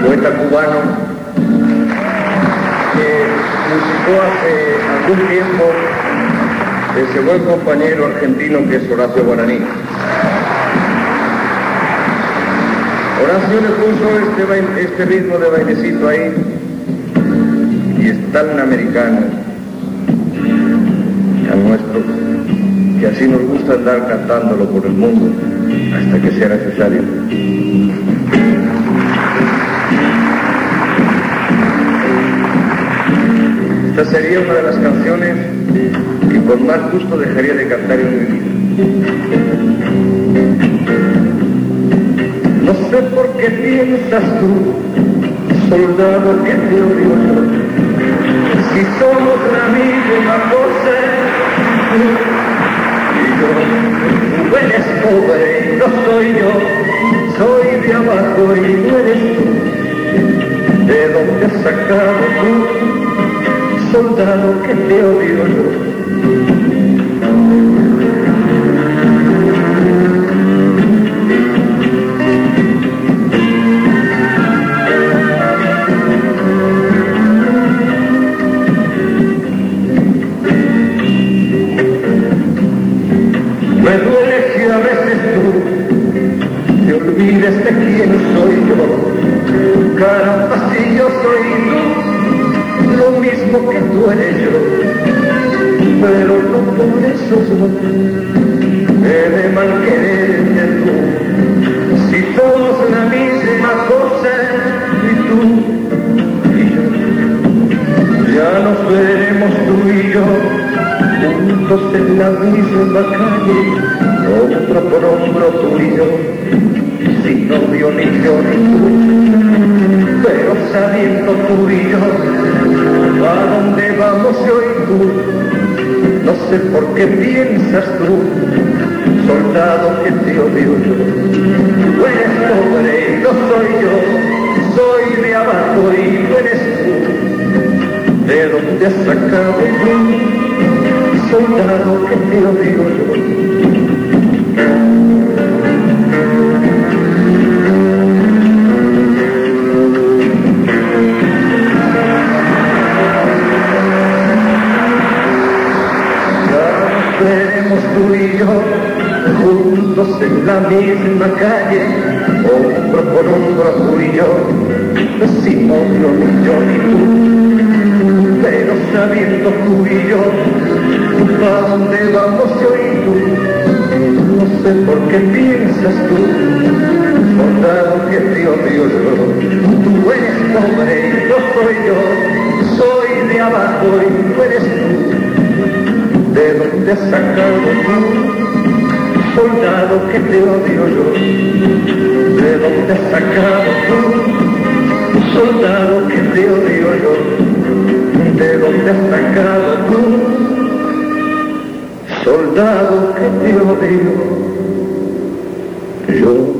poeta cubano que musicó hace algún tiempo ese buen compañero argentino que es Horacio Guaraní. Horacio le puso este ritmo de bailecito ahí y es tan americano al nuestro que así nos gusta andar cantándolo por el mundo hasta que sea necesario. Esta sería una de las canciones que con más gusto dejaría de cantar en mi vida. No sé por qué piensas tú, soldado, que te odio yo, si somos la misma cosa, tú y yo. Tú eres pobre y no soy yo, soy de abajo y tú eres tú. ¿De dónde has sacado tú, soldado, que te odio yo? Me duele que a veces tú te olvides de quién soy yo. Caramba, si yo soy tú, lo mismo que tú eres yo, pero no por eso yo he de mal quererte tú. Si somos la misma cosa y tú y yo, ya nos veremos tú y yo juntos en la misma calle, hombro por hombro tú y yo, sin novio ni yo ni tú, pero sabiendo tú y yo a dónde vamos yo y tú. No sé por qué piensas tú, soldado, que te odio yo. Tú eres pobre y no soy yo, soy de abajo y tú eres tú. ¿De dónde has sacado tú, soldado, que te odio yo? Veremos tú y yo juntos en la misma calle, hombro por hombro tú y yo, sin odio ni yo ni tú, pero sabiendo tú y yo a dónde vamos yo y tú. No sé por qué piensas tú, soldado, que te odio yo. Tú eres pobre y no soy yo, soy de abajo y tú eres tú. ¿De dónde has sacado tú, soldado, que te odio yo? ¿De dónde has sacado tú, soldado, que te odio yo? ¿De dónde has sacado tú, soldado, que te odio yo?